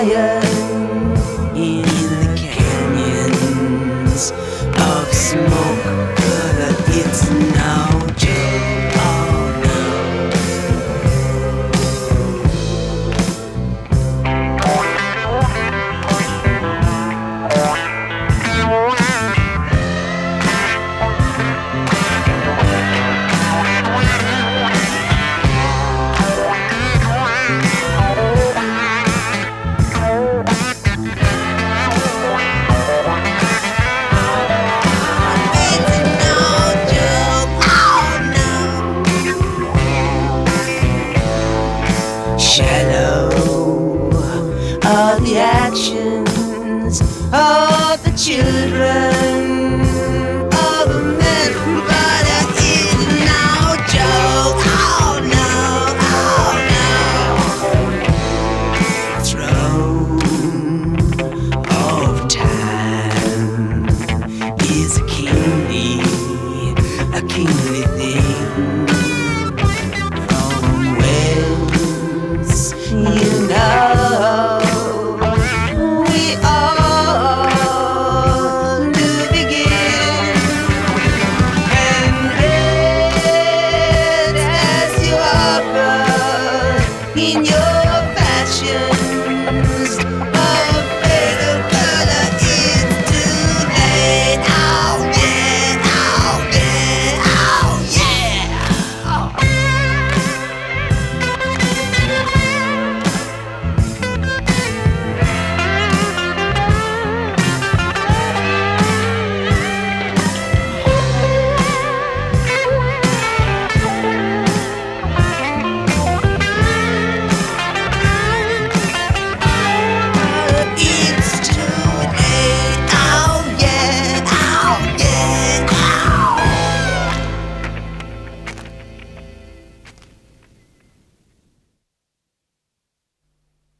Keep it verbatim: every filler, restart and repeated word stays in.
lion in the canyons of smoke, but it's no joke. Oh no. Shallow are the actions of the children of men, but it is no joke. Oh no, oh no. Throne of time is a kingly, a kingly thing. You know, we all do begin, and red as you are in your